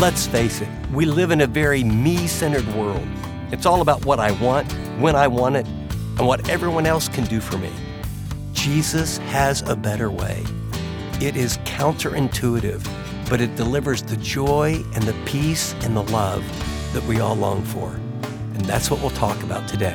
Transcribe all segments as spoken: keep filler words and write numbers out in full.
Let's face it, we live in a very me-centered world. It's all about what I want, when I want it, and what everyone else can do for me. Jesus has a better way. It is counterintuitive, but it delivers the joy and the peace and the love that we all long for. And that's what we'll talk about today.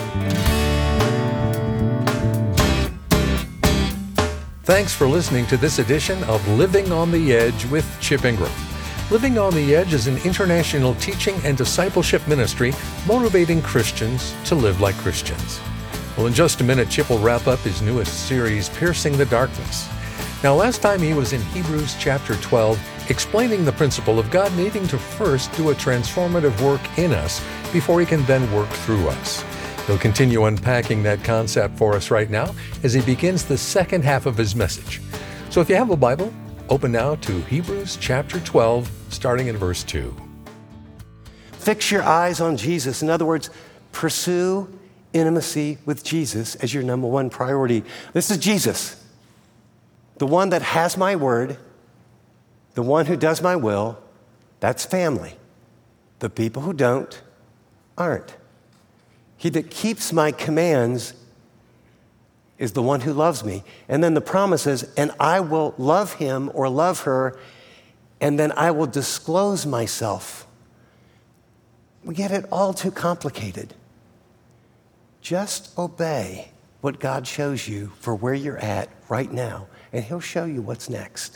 Thanks for listening to this edition of Living on the Edge with Chip Ingram. Living on the Edge is an international teaching and discipleship ministry motivating Christians to live like Christians. Well, in just a minute, Chip will wrap up his newest series, Piercing the Darkness. Now, last time he was in Hebrews chapter twelve, explaining the principle of God needing to first do a transformative work in us before he can then work through us. He'll continue unpacking that concept for us right now as he begins the second half of his message. So if you have a Bible, open now to Hebrews chapter twelve, starting in verse two. Fix your eyes on Jesus. In other words, pursue intimacy with Jesus as your number one priority. This is Jesus, the one that has my word, the one who does my will. That's family. The people who don't aren't. He that keeps my commands is the one who loves me. And then the promise is, and I will love him or love her, and then I will disclose myself. We get it all too complicated. Just obey what God shows you for where you're at right now, and he'll show you what's next.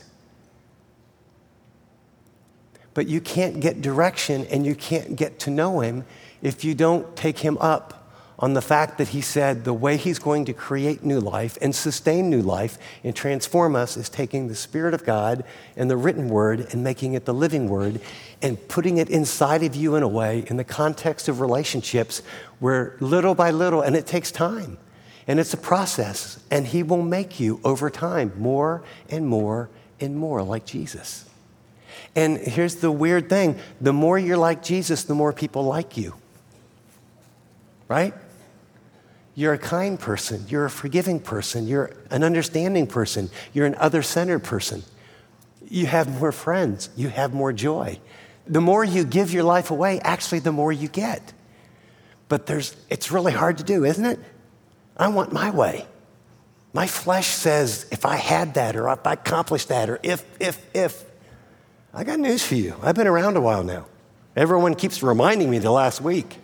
But you can't get direction and you can't get to know him if you don't take him up on the fact that he said the way he's going to create new life and sustain new life and transform us is taking the Spirit of God and the written word and making it the living word and putting it inside of you in a way in the context of relationships where little by little, and it takes time, and it's a process, and he will make you over time more and more and more like Jesus. And here's the weird thing. The more you're like Jesus, the more people like you. Right? You're a kind person. You're a forgiving person. You're an understanding person. You're an other-centered person. You have more friends. You have more joy. The more you give your life away, actually, the more you get. But there's, it's really hard to do, isn't it? I want my way. My flesh says, if I had that, or if I accomplished that, or if, if, if. I got news for you. I've been around a while now. Everyone keeps reminding me the last week.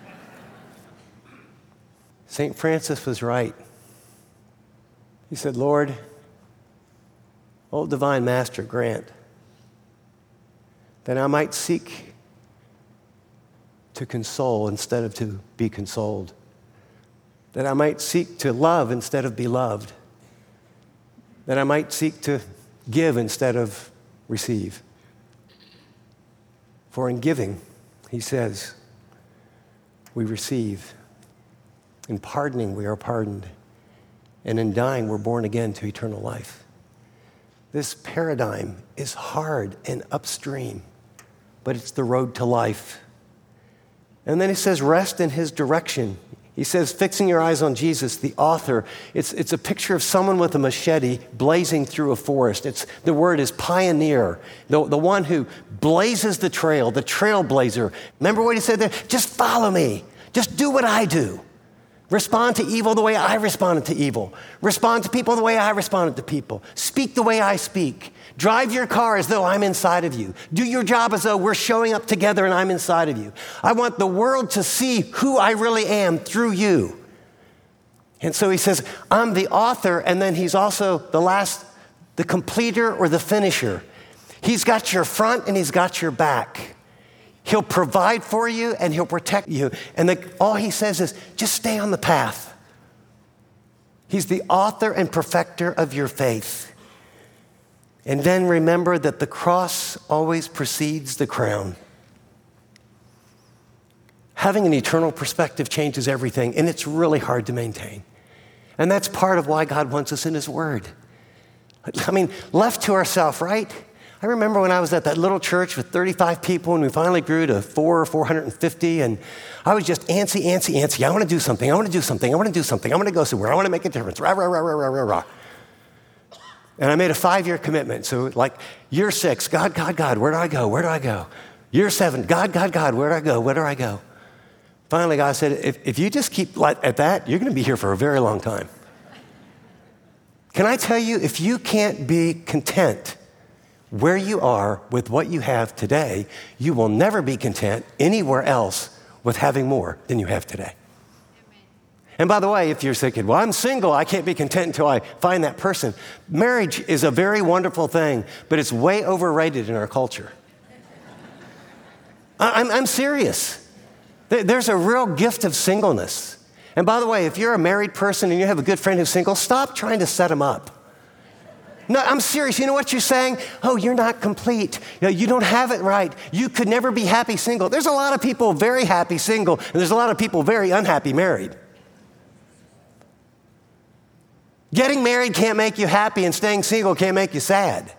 Saint Francis was right. He said, Lord, O divine master, grant that I might seek to console instead of to be consoled, that I might seek to love instead of be loved, that I might seek to give instead of receive. For in giving, he says, we receive. In pardoning, we are pardoned. And in dying, we're born again to eternal life. This paradigm is hard and upstream, but it's the road to life. And then he says, rest in his direction. He says, fixing your eyes on Jesus, the author. It's, it's a picture of someone with a machete blazing through a forest. It's, the word is pioneer, the, the one who blazes the trail, the trailblazer. Remember what he said there? Just follow me. Just do what I do. Respond to evil the way I responded to evil. Respond to people the way I responded to people. Speak the way I speak. Drive your car as though I'm inside of you. Do your job as though we're showing up together and I'm inside of you. I want the world to see who I really am through you. And so he says, I'm the author, and then he's also the last, the completer or the finisher. He's got your front and he's got your back. He'll provide for you and he'll protect you. And the, all he says is, just stay on the path. He's the author and perfecter of your faith. And then remember that the cross always precedes the crown. Having an eternal perspective changes everything, and it's really hard to maintain. And that's part of why God wants us in his word. I mean, left to ourselves, right? I remember when I was at that little church with thirty-five people and we finally grew to four or four hundred fifty, and I was just antsy, antsy, antsy. I want to do something. I want to do something. I want to do something. I want to go somewhere. I want to make a difference. Rah, rah, rah, rah, rah, rah, rah. And I made a five-year commitment. So like year six, God, God, God, where do I go? Where do I go? Year seven, God, God, God, where do I go? Where do I go? Finally, God said, if, if you just keep like at that, you're going to be here for a very long time. Can I tell you, if you can't be content where you are with what you have today, you will never be content anywhere else with having more than you have today. And by the way, if you're thinking, well, I'm single, I can't be content until I find that person. Marriage is a very wonderful thing, but it's way overrated in our culture. I'm, I'm serious. There's a real gift of singleness. And by the way, if you're a married person and you have a good friend who's single, stop trying to set him up. No, I'm serious. You know what you're saying? Oh, you're not complete. You know, you don't have it right. You could never be happy single. There's a lot of people very happy single, and there's a lot of people very unhappy married. Getting married can't make you happy, and staying single can't make you sad.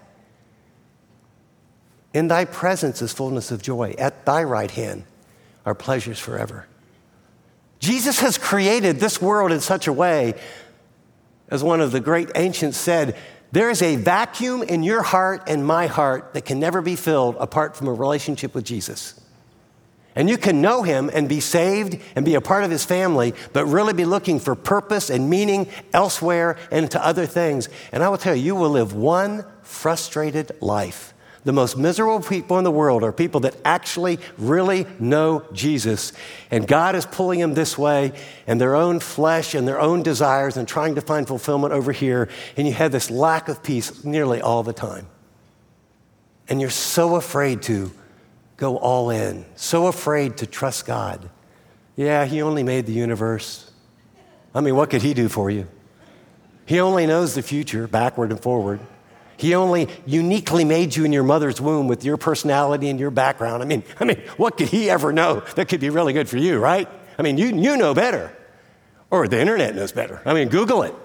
In thy presence is fullness of joy. At thy right hand are pleasures forever. Jesus has created this world in such a way, as one of the great ancients said, there is a vacuum in your heart and my heart that can never be filled apart from a relationship with Jesus. And you can know him and be saved and be a part of his family, but really be looking for purpose and meaning elsewhere and to other things. And I will tell you, you will live one frustrated life. The most miserable people in the world are people that actually really know Jesus. And God is pulling them this way, and their own flesh and their own desires and trying to find fulfillment over here. And you have this lack of peace nearly all the time. And you're so afraid to go all in, so afraid to trust God. Yeah, he only made the universe. I mean, what could he do for you? He only knows the future, backward and forward. He only uniquely made you in your mother's womb with your personality and your background. I mean, I mean, what could he ever know that could be really good for you, right? I mean, you, you know better. Or the internet knows better. I mean, Google it.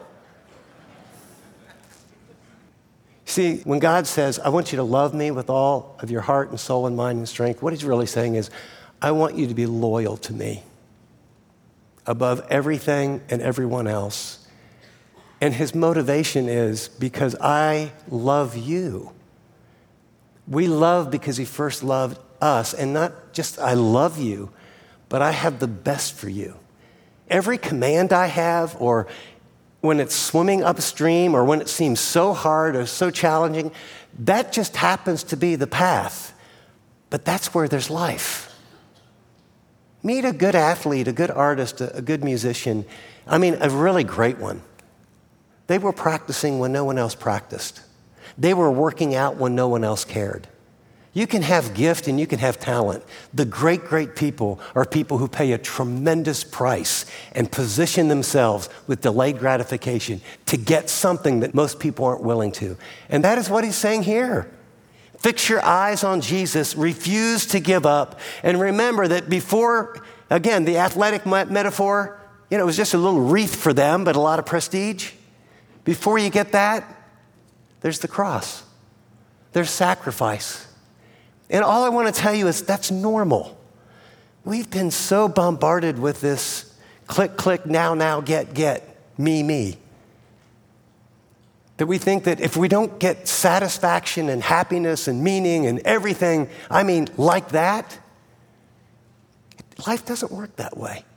See, when God says, I want you to love me with all of your heart and soul and mind and strength, what he's really saying is, I want you to be loyal to me above everything and everyone else. And his motivation is because I love you. We love because he first loved us, and not just I love you, but I have the best for you. Every command I have, or when it's swimming upstream, or when it seems so hard or so challenging, that just happens to be the path. But that's where there's life. Meet a good athlete, a good artist, a, a good musician. I mean, a really great one. They were practicing when no one else practiced. They were working out when no one else cared. You can have gift and you can have talent. The great, great people are people who pay a tremendous price and position themselves with delayed gratification to get something that most people aren't willing to. And that is what he's saying here. Fix your eyes on Jesus, refuse to give up, and remember that before, again, the athletic metaphor, you know, it was just a little wreath for them, but a lot of prestige. Before you get that, there's the cross. There's sacrifice. And all I want to tell you is that's normal. We've been so bombarded with this click, click, now, now, get, get, me, me, that we think that if we don't get satisfaction and happiness and meaning and everything, I mean, like that, life doesn't work that way.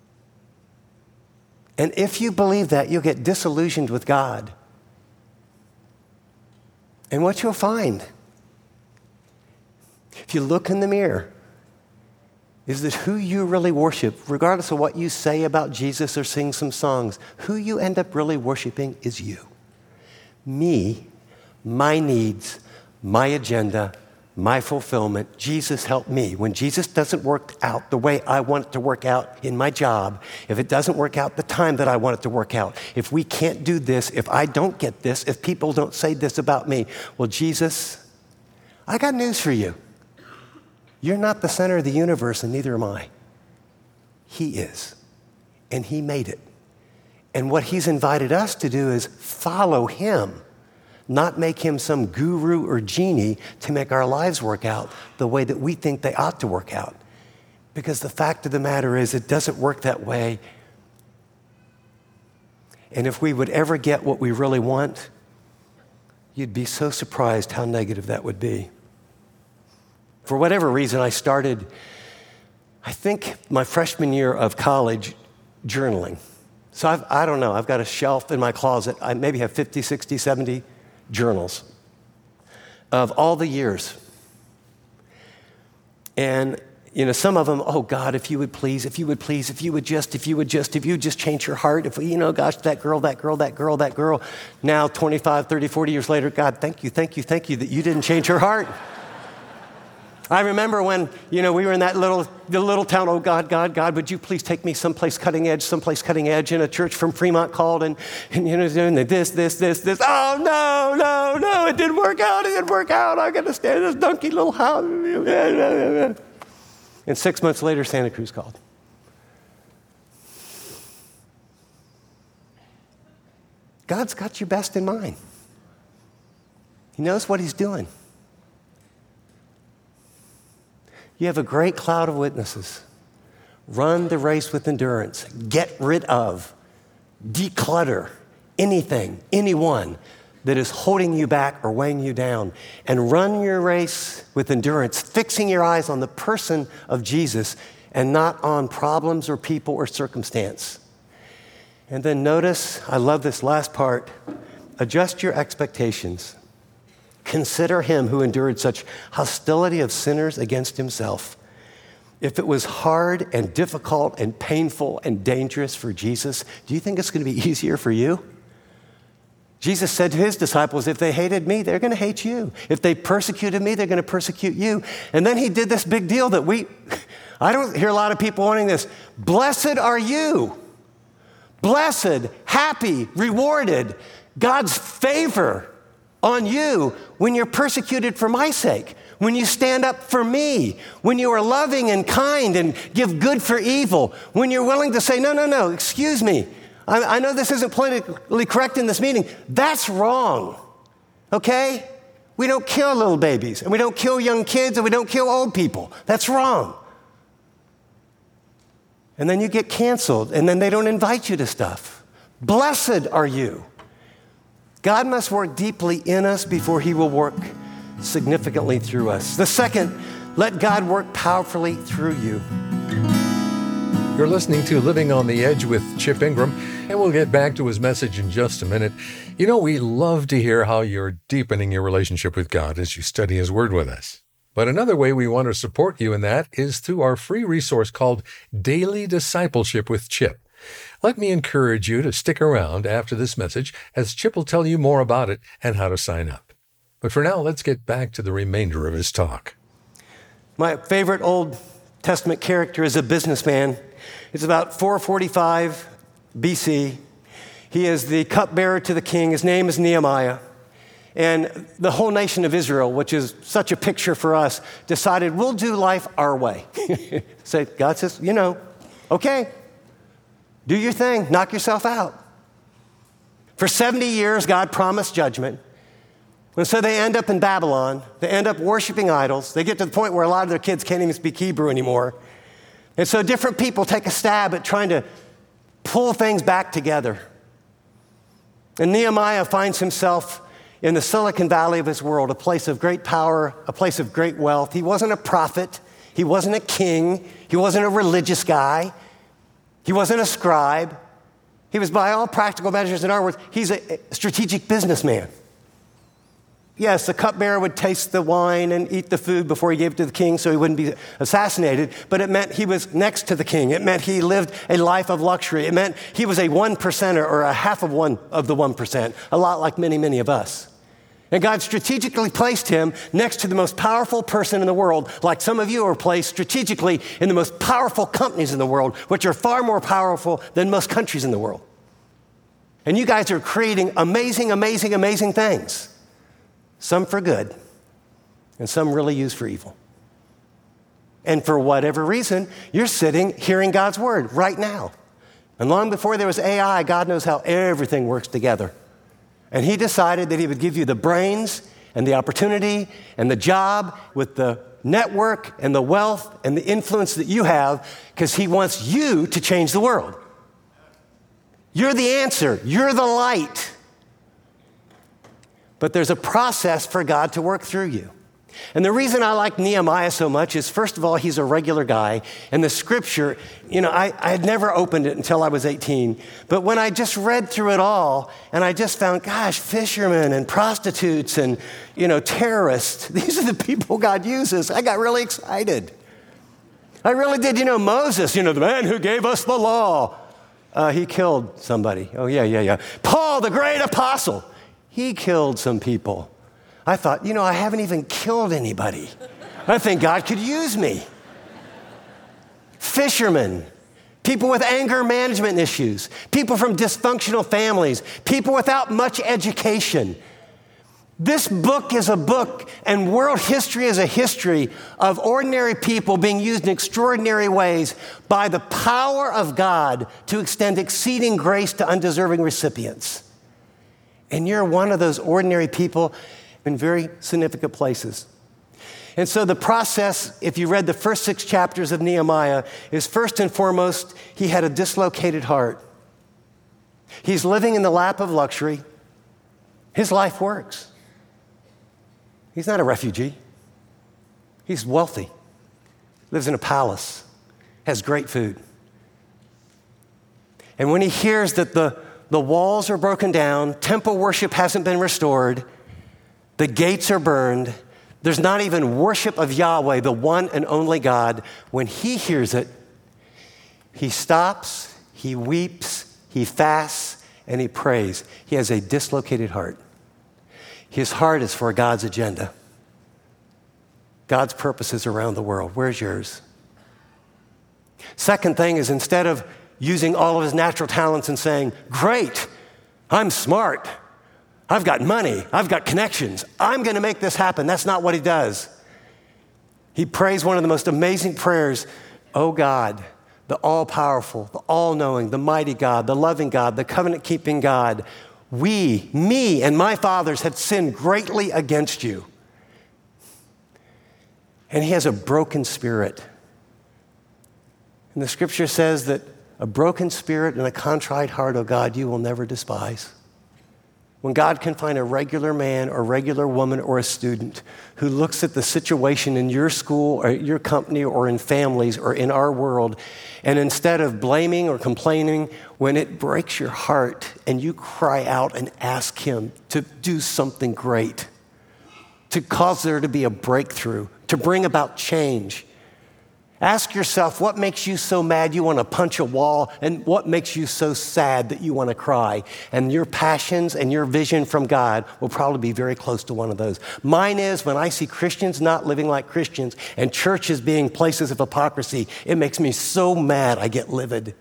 And if you believe that, you'll get disillusioned with God. And what you'll find, if you look in the mirror, is that who you really worship, regardless of what you say about Jesus or sing some songs, who you end up really worshiping is you. Me, my needs, my agenda, my fulfillment. Jesus help me. When Jesus doesn't work out the way I want it to work out in my job, if it doesn't work out the time that I want it to work out, if we can't do this, if I don't get this, if people don't say this about me, well, Jesus, I got news for you. You're not the center of the universe, and neither am I. He is, and he made it. And what he's invited us to do is follow him, not make him some guru or genie to make our lives work out the way that we think they ought to work out. Because the fact of the matter is, it doesn't work that way. And if we would ever get what we really want, you'd be so surprised how negative that would be. For whatever reason, I started, I think, my freshman year of college journaling. So I've, I don't know, I've got a shelf in my closet. I maybe have fifty, sixty, seventy journals of all the years. And, you know, some of them, oh God, if you would please, if you would please, if you would just, if you would just, if you would just change your heart, if, you know, gosh, that girl, that girl, that girl, that girl. Now, twenty-five, thirty, forty years later, God, thank you, thank you, thank you that you didn't change her heart. I remember when, you know, we were in that little, the little town, oh God, God, God, would you please take me someplace cutting edge, someplace cutting edge, and a church from Fremont called, and, and you know, doing this, this, this, this. Oh, no, no, no, it didn't work out, it didn't work out. I got to stay in this dunky little house. And six months later, Santa Cruz called. God's got your best in mind. He knows what he's doing. You have a great cloud of witnesses. Run the race with endurance. Get rid of, declutter anything, anyone that is holding you back or weighing you down. And run your race with endurance, fixing your eyes on the person of Jesus and not on problems or people or circumstance. And then notice, I love this last part, adjust your expectations. Consider him who endured such hostility of sinners against himself. If it was hard and difficult and painful and dangerous for Jesus, do you think it's going to be easier for you? Jesus said to his disciples, if they hated me, they're going to hate you. If they persecuted me, they're going to persecute you. And then he did this big deal that we, I don't hear a lot of people wanting this. Blessed are you. Blessed, happy, rewarded, God's favor on you when you're persecuted for my sake, when you stand up for me, when you are loving and kind and give good for evil, when you're willing to say, no, no, no, excuse me. I, I know this isn't politically correct in this meeting. That's wrong, okay? We don't kill little babies, and we don't kill young kids, and we don't kill old people. That's wrong. And then you get canceled, and then they don't invite you to stuff. Blessed are you. God must work deeply in us before he will work significantly through us. The second, let God work powerfully through you. You're listening to Living on the Edge with Chip Ingram, and we'll get back to his message in just a minute. You know, we love to hear how you're deepening your relationship with God as you study his word with us. But another way we want to support you in that is through our free resource called Daily Discipleship with Chip. Let me encourage you to stick around after this message as Chip will tell you more about it and how to sign up. But for now, let's get back to the remainder of his talk. My favorite Old Testament character is a businessman. It's about four forty-five B C. He is the cupbearer to the king. His name is Nehemiah. And the whole nation of Israel, which is such a picture for us, decided we'll do life our way. So God says, you know, okay. Do your thing. Knock yourself out. For seventy years, God promised judgment. And so they end up in Babylon. They end up worshiping idols. They get to the point where a lot of their kids can't even speak Hebrew anymore. And so different people take a stab at trying to pull things back together. And Nehemiah finds himself in the Silicon Valley of his world, a place of great power, a place of great wealth. He wasn't a prophet. He wasn't a king. He wasn't a religious guy. He wasn't a scribe. He was, by all practical measures, in our words, he's a strategic businessman. Yes, the cupbearer would taste the wine and eat the food before he gave it to the king so he wouldn't be assassinated, but it meant he was next to the king. It meant he lived a life of luxury. It meant he was a one percenter or a half of one of the one percent, a lot like many, many of us. And God strategically placed him next to the most powerful person in the world, like some of you are placed strategically in the most powerful companies in the world, which are far more powerful than most countries in the world. And you guys are creating amazing, amazing, amazing things. Some for good, and some really used for evil. And for whatever reason, you're sitting hearing God's word right now. And long before there was A I, God knows how everything works together. And he decided that he would give you the brains and the opportunity and the job with the network and the wealth and the influence that you have because he wants you to change the world. You're the answer. You're the light. But there's a process for God to work through you. And the reason I like Nehemiah so much is, first of all, he's a regular guy. And the scripture, you know, I, I had never opened it until I was eighteen. But when I just read through it all, and I just found, gosh, fishermen and prostitutes and, you know, terrorists, these are the people God uses. I got really excited. I really did. You know, Moses, you know, the man who gave us the law, uh, he killed somebody. Oh, yeah, yeah, yeah. Paul, the great apostle, he killed some people. I thought, you know, I haven't even killed anybody. I think God could use me. Fishermen, people with anger management issues, people from dysfunctional families, people without much education. This book is a book, and world history is a history of ordinary people being used in extraordinary ways by the power of God to extend exceeding grace to undeserving recipients. And you're one of those ordinary people in very significant places. And so the process, if you read the first six chapters of Nehemiah, is first and foremost, he had a dislocated heart. He's living in the lap of luxury. His life works. He's not a refugee. He's wealthy, lives in a palace, has great food. And when he hears that the, the walls are broken down, temple worship hasn't been restored, the gates are burned, there's not even worship of Yahweh, the one and only God. When he hears it, he stops, he weeps, he fasts, and he prays. He has a dislocated heart. His heart is for God's agenda. God's purposes around the world. Where's yours? Second thing is, instead of using all of his natural talents and saying, great, I'm smart, I've got money, I've got connections, I'm going to make this happen. That's not what he does. He prays one of the most amazing prayers. Oh God, the all-powerful, the all-knowing, the mighty God, the loving God, the covenant-keeping God, we, me, and my fathers have sinned greatly against you. And he has a broken spirit. And the scripture says that a broken spirit and a contrite heart, oh God, you will never despise. When God can find a regular man or regular woman or a student who looks at the situation in your school or your company or in families or in our world, and instead of blaming or complaining, when it breaks your heart and you cry out and ask him to do something great, to cause there to be a breakthrough, to bring about change. Ask yourself, what makes you so mad you want to punch a wall, and what makes you so sad that you want to cry? And your passions and your vision from God will probably be very close to one of those. Mine is when I see Christians not living like Christians and churches being places of hypocrisy, it makes me so mad I get livid.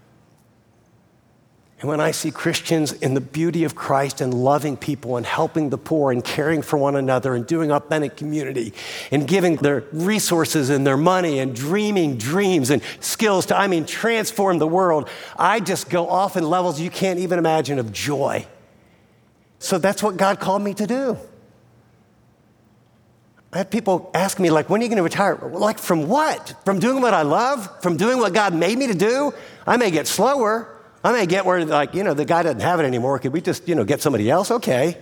And when I see Christians in the beauty of Christ and loving people and helping the poor and caring for one another and doing authentic community and giving their resources and their money and dreaming dreams and skills to, I mean, transform the world, I just go off in levels you can't even imagine of joy. So that's what God called me to do. I had people ask me, like, when are you going to retire? Like, from what? From doing what I love? From doing what God made me to do? I may get slower. I may get where, like, you know, the guy doesn't have it anymore. Could we just, you know, get somebody else? Okay.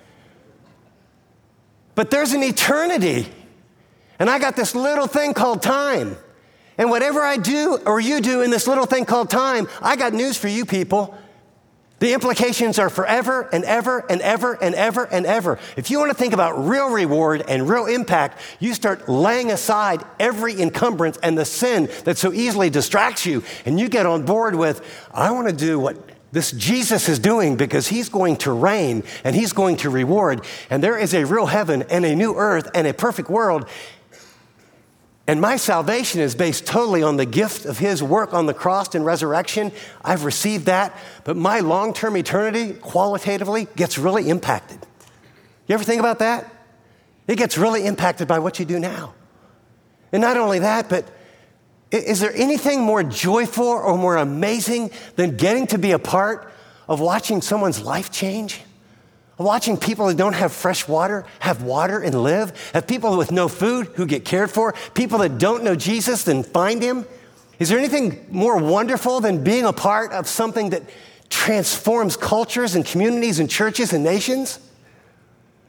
But there's an eternity. And I got this little thing called time. And whatever I do or you do in this little thing called time, I got news for you people. The implications are forever and ever and ever and ever and ever. If you want to think about real reward and real impact, you start laying aside every encumbrance and the sin that so easily distracts you, and you get on board with, I want to do what this Jesus is doing because he's going to reign and he's going to reward, and there is a real heaven and a new earth and a perfect world. And my salvation is based totally on the gift of his work on the cross and resurrection. I've received that, but my long-term eternity, qualitatively, gets really impacted. You ever think about that? It gets really impacted by what you do now. And not only that, but is there anything more joyful or more amazing than getting to be a part of watching someone's life change? Watching people who don't have fresh water have water and live, have people with no food who get cared for, people that don't know Jesus and find him. Is there anything more wonderful than being a part of something that transforms cultures and communities and churches and nations?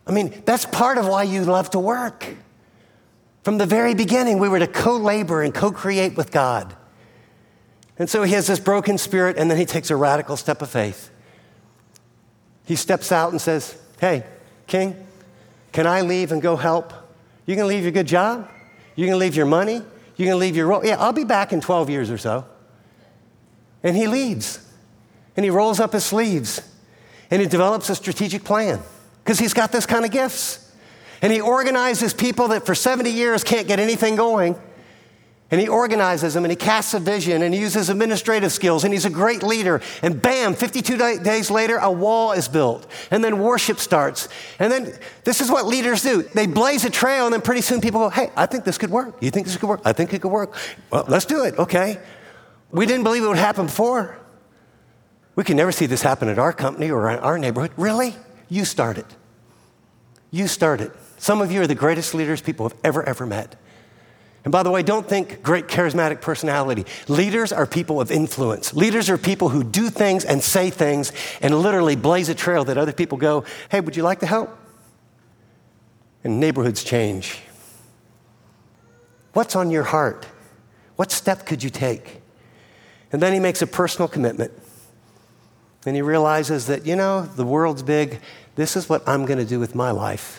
I mean, that's part of why you love to work. From the very beginning, we were to co-labor and co-create with God. And so he has this broken spirit, and then he takes a radical step of faith. He steps out and says, hey, King, can I leave and go help? You can leave your good job? You can leave your money? You can leave your role? Yeah, I'll be back in twelve years or so. And he leaves. And he rolls up his sleeves. And he develops a strategic plan because he's got this kind of gifts. And he organizes people that for seventy years can't get anything going. And he organizes them, and he casts a vision, and he uses administrative skills, and he's a great leader. And bam, fifty-two days later, a wall is built. And then worship starts. And then this is what leaders do. They blaze a trail, and then pretty soon people go, hey, I think this could work. You think this could work? I think it could work. Well, let's do it, okay? We didn't believe it would happen before. We can never see this happen at our company or in our neighborhood. Really? You start it. You start it. Some of you are the greatest leaders people have ever, ever met. And by the way, don't think great charismatic personality. Leaders are people of influence. Leaders are people who do things and say things and literally blaze a trail that other people go, hey, would you like to help? And neighborhoods change. What's on your heart? What step could you take? And then he makes a personal commitment. And he realizes that, you know, the world's big. This is what I'm going to do with my life.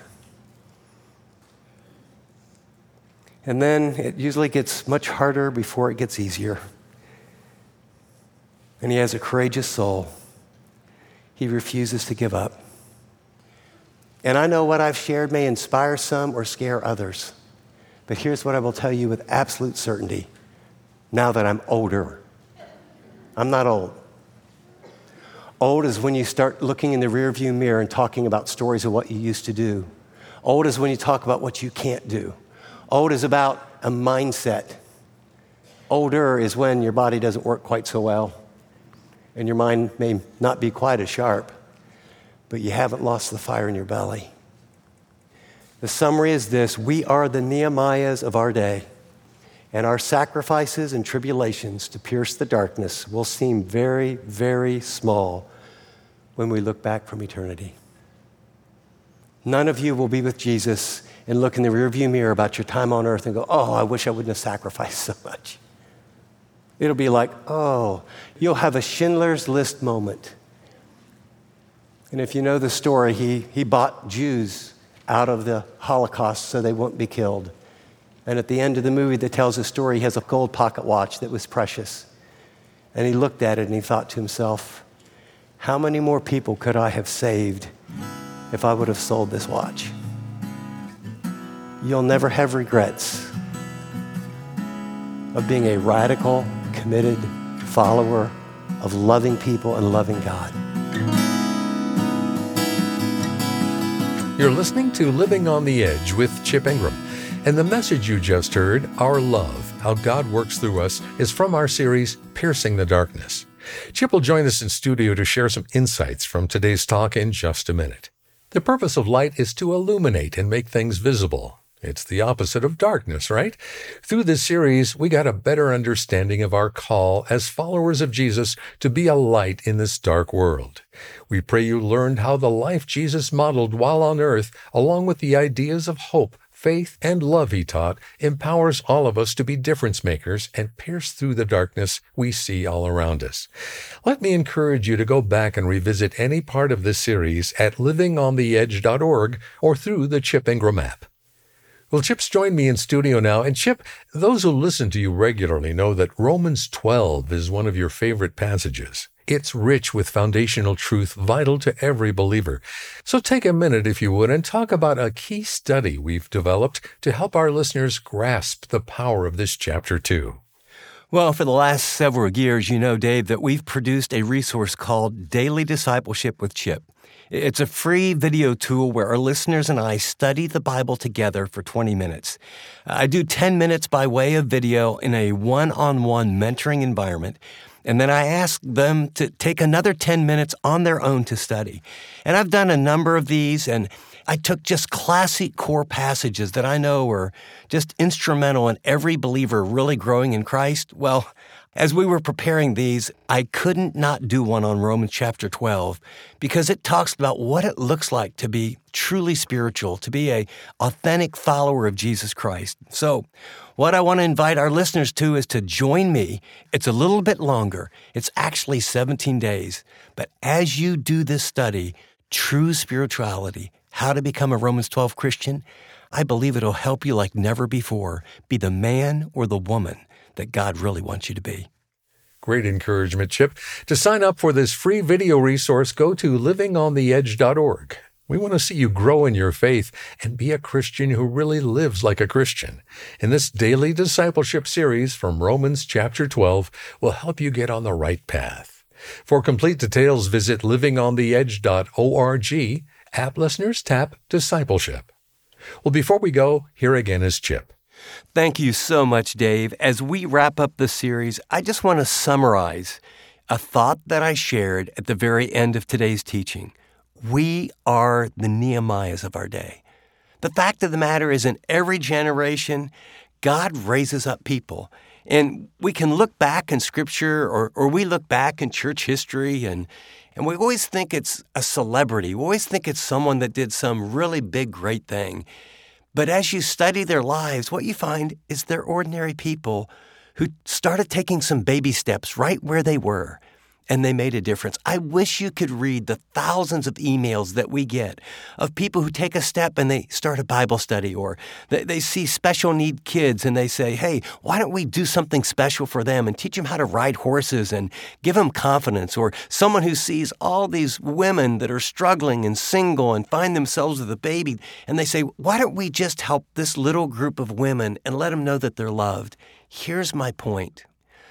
And then it usually gets much harder before it gets easier. And he has a courageous soul. He refuses to give up. And I know what I've shared may inspire some or scare others. But here's what I will tell you with absolute certainty, now that I'm older. I'm not old. Old is when you start looking in the rearview mirror and talking about stories of what you used to do. Old is when you talk about what you can't do. Old is about a mindset. Older is when your body doesn't work quite so well, and your mind may not be quite as sharp, but you haven't lost the fire in your belly. The summary is this: we are the Nehemiahs of our day, and our sacrifices and tribulations to pierce the darkness will seem very, very small when we look back from eternity. None of you will be with Jesus and look in the rearview mirror about your time on earth and go, oh, I wish I wouldn't have sacrificed so much. It'll be like, oh, you'll have a Schindler's List moment. And if you know the story, he, he bought Jews out of the Holocaust so they won't be killed. And at the end of the movie that tells the story, he has a gold pocket watch that was precious. And he looked at it and he thought to himself, how many more people could I have saved if I would have sold this watch? You'll never have regrets of being a radical, committed follower of loving people and loving God. You're listening to Living on the Edge with Chip Ingram. And the message you just heard, Our Love, How God Works Through Us, is from our series, Piercing the Darkness. Chip will join us in studio to share some insights from today's talk in just a minute. The purpose of light is to illuminate and make things visible. It's the opposite of darkness, right? Through this series, we got a better understanding of our call as followers of Jesus to be a light in this dark world. We pray you learned how the life Jesus modeled while on earth, along with the ideas of hope, faith, and love he taught, empowers all of us to be difference makers and pierce through the darkness we see all around us. Let me encourage you to go back and revisit any part of this series at living on the edge dot org or through the Chip Ingram app. Well, Chip's joined me in studio now. And Chip, those who listen to you regularly know that Romans twelve is one of your favorite passages. It's rich with foundational truth vital to every believer. So take a minute, if you would, and talk about a key study we've developed to help our listeners grasp the power of this chapter two. Well, for the last several years, you know, Dave, that we've produced a resource called Daily Discipleship with Chip. It's a free video tool where our listeners and I study the Bible together for twenty minutes. I do ten minutes by way of video in a one-on-one mentoring environment, and then I ask them to take another ten minutes on their own to study. And I've done a number of these, and I took just classic core passages that I know are just instrumental in every believer really growing in Christ. Well, As we were preparing these, I couldn't not do one on Romans chapter twelve because it talks about what it looks like to be truly spiritual, to be an authentic follower of Jesus Christ. So what I want to invite our listeners to is to join me. It's a little bit longer. It's actually seventeen days. But as you do this study, True Spirituality, How to Become a Romans twelve Christian, I believe it'll help you like never before be the man or the woman that God really wants you to be. Great encouragement, Chip. To sign up for this free video resource, go to living on the edge dot org. We want to see you grow in your faith and be a Christian who really lives like a Christian. And this daily discipleship series from Romans chapter twelve will help you get on the right path. For complete details, visit living on the edge dot org. App listeners, tap Discipleship. Well, before we go, here again is Chip. Thank you so much, Dave. As we wrap up the series, I just want to summarize a thought that I shared at the very end of today's teaching. We are the Nehemiahs of our day. The fact of the matter is, in every generation, God raises up people. And we can look back in Scripture or, or we look back in church history and, and we always think it's a celebrity. We always think it's someone that did some really big, great thing. But as you study their lives, what you find is they're ordinary people who started taking some baby steps right where they were, and they made a difference. I wish you could read the thousands of emails that we get of people who take a step and they start a Bible study, or they, they see special need kids and they say, hey, why don't we do something special for them and teach them how to ride horses and give them confidence? Or someone who sees all these women that are struggling and single and find themselves with a baby, and they say, why don't we just help this little group of women and let them know that they're loved? Here's my point.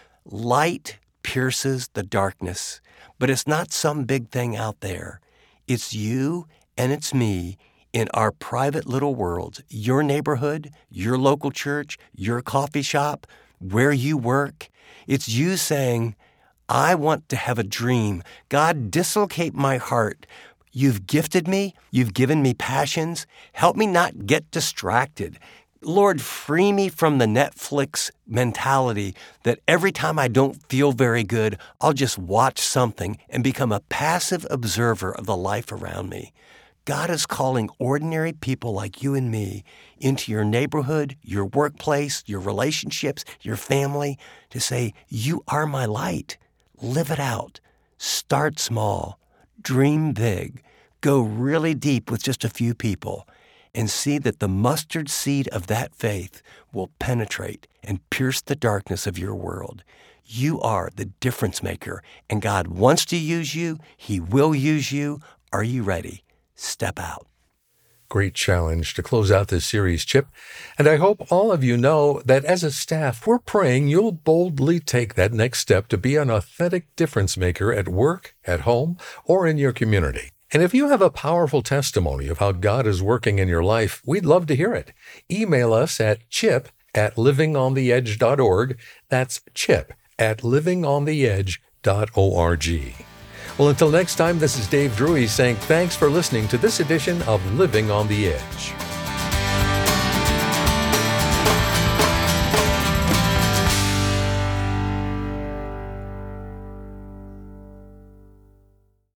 Light pierces the darkness, but it's not some big thing out there. It's you and it's me in our private little worlds, your neighborhood, your local church, your coffee shop, where you work. It's you saying, I want to have a dream. God, dislocate my heart. You've gifted me. You've given me passions. Help me not get distracted. Lord, free me from the Netflix mentality that every time I don't feel very good, I'll just watch something and become a passive observer of the life around me. God is calling ordinary people like you and me into your neighborhood, your workplace, your relationships, your family, to say, you are my light. Live it out. Start small. Dream big. Go really deep with just a few people. And see that the mustard seed of that faith will penetrate and pierce the darkness of your world. You are the difference maker, and God wants to use you. He will use you. Are you ready? Step out. Great challenge to close out this series, Chip. And I hope all of you know that as a staff, we're praying you'll boldly take that next step to be an authentic difference maker at work, at home, or in your community. And if you have a powerful testimony of how God is working in your life, we'd love to hear it. Email us at chip at living on the edge dot org. That's chip at living on the edge dot org. Well, until next time, this is Dave Drury saying thanks for listening to this edition of Living on the Edge.